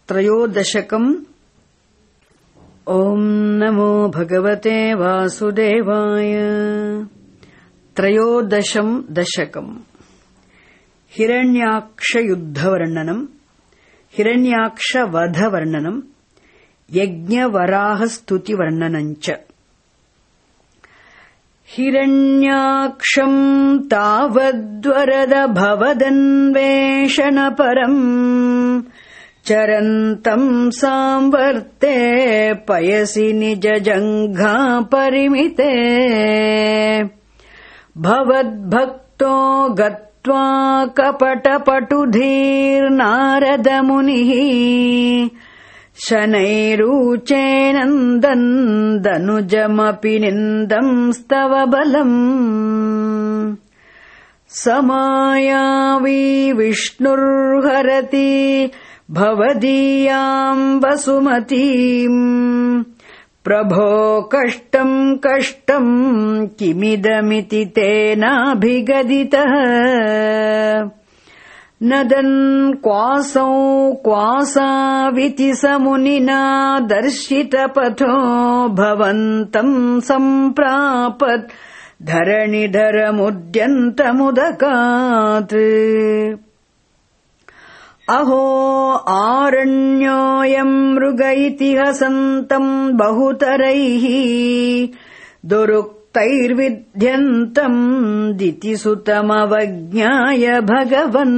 त्रयोदशकम्। ॐ नमो भगवते वासुदेवाय। त्रयोदशं दशकम्। हिरण्याक्षयुद्धवर्णनम्, हिरण्याक्षवधवर्णनम्, यज्ञवराहस्तुतिवर्णनम् च। हिरण्याक्षम् तावद्वरद भवदन्वेषणपरम् चरन्तम् सांवर्ते पयसि निजजङ्घा परिमिते। भवद्भक्तो गत्वा कपटपटुधीर्नारदमुनिः शनैरूचे नन्दन् दनुजमपि निन्दंस्तव बलम्। समायावी विष्णुर्हरति भवदीयाम् वसुमतीम्। प्रभो कष्टम् कष्टम् किमिदमिति तेनाभिगदितः। नदन् क्वासौ क्वासाविति समुनिना दर्शितपथो भवन्तम् सम्प्रापत् धरणिधरमुद्यन्तमुदकात्। अहो आरण्योऽयम् मृग इति हसन्तम् बहुतरैः दुरुक्तैर्विध्यन्तम् दितिसुतमवज्ञाय भगवन्।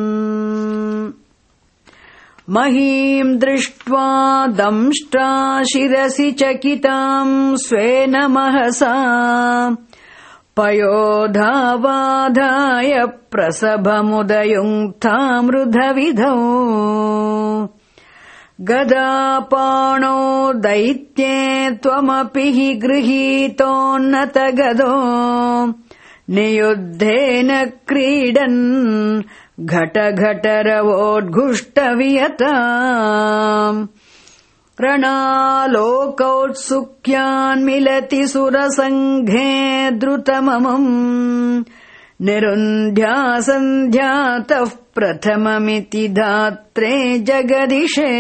महीम् दृष्ट्वा दंष्ट्रा शिरसि चकिताम् स्वेन महसा पयोधावाधाय प्रसभमुदयुङ्क्तामृधविधौ। गदापाणो दैत्ये त्वमपि हि गृहीतोन्नतगदो नियुद्धेन क्रीडन् घटघटरवोद्घुष्टवियताम्। रणालोकौत्सुक्यान्मिलति सुरसङ्घे द्रुतममम् निरुन्ध्यासन्ध्यातः प्रथममिति धात्रे जगदिशे।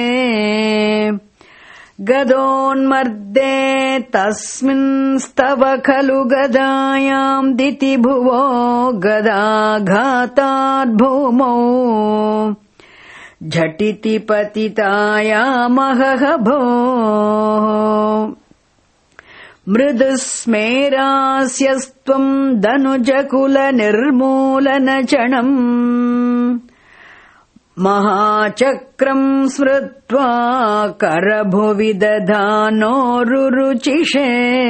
गदोन्मर्दे तस्मिंस्तव खलु गदायाम् दितिभुवो गदाघाताद्भूमौ झटिति पतितायामहह भोः। मृदुस्मेरास्यस्त्वम् दनुजकुलनिर्मूलनचणम् महाचक्रम् स्मृत्वा करभुवि दधानोरुरुचिषे।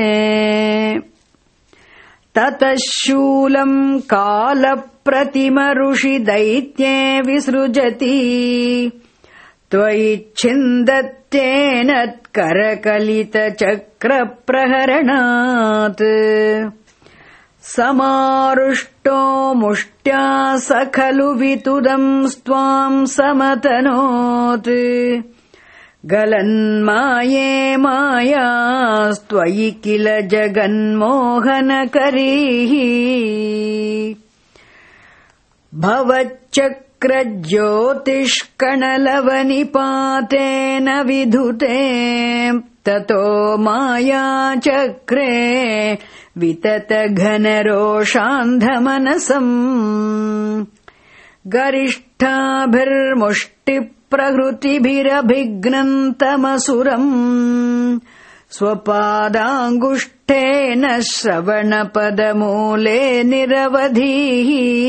ततः शूलम् कालप्रतिमऋषि दैत्ये विसृजति त्वयि छिन्दत्येनत्करकलितचक्रप्रहरणात्। समारुष्टो मुष्ट्या स खलु वितुदम् स्त्वाम् समतनोत्। गलन्माये मायास्त्वयि किल जगन्मोहनकरीः। भवच्चक्रज्योतिष्कणलवनिपातेन विधुते ततो मायाचक्रे विततघनरोषान्धमनसम्। गरिष्ठाभिर्मुष्टिप्रहृतिभिरभिघ्नन्तमसुरम् स्वपादाङ्गुष्ठेन श्रवणपदमूले निरवधिः।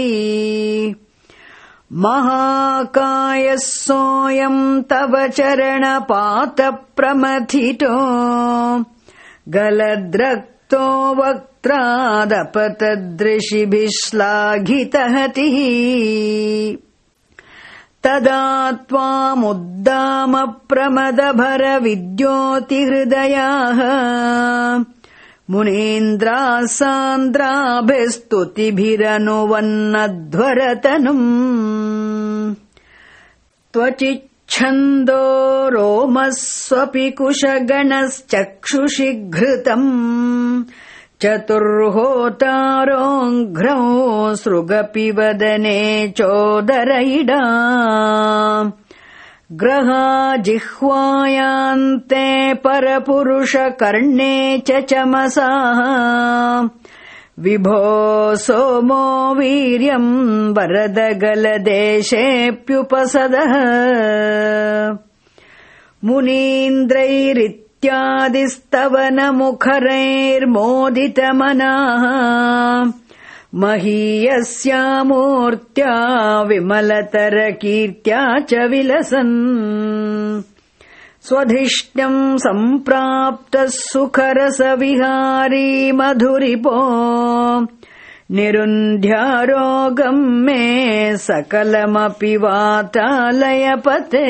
महाकायः सोऽयम् तव चरणपातप्रमथितो गलद्रक्तो वक्त्रादपतदृशिभिः श्लाघितहतिः। तदा त्वामुद्दामप्रमदभरविद्योतिहृदयाः मुनीन्द्राः सान्द्राभिस्तुतिभिरनुवन्नध्वरतनुम्। त्वचिच्छन्दो रोमस्वपि कुशगणश्चक्षुषि घृतम् चतुर्होतारोऽघ्रौ सृगपि वदने चोदरैडा ग्रहा जिह्वायान्ते परपुरुषकर्णे च चमसाः विभो सोमो वीर्यम् वरदगलदेशेऽप्युपसदः मुनीन्द्रैरित्यादिस्तवनमुखरैर्मोदितमनाः महीयस्या विमलतरकीर्त्या च विलसन् स्वधिष्ण्यम् सम्प्राप्तः सुखरसविहारी मधुरिपो निरुन्ध्यारोगम् मे सकलमपि वातालयपते।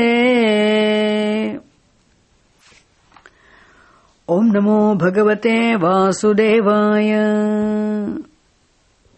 ॐ नमो भगवते वासुदेवाय।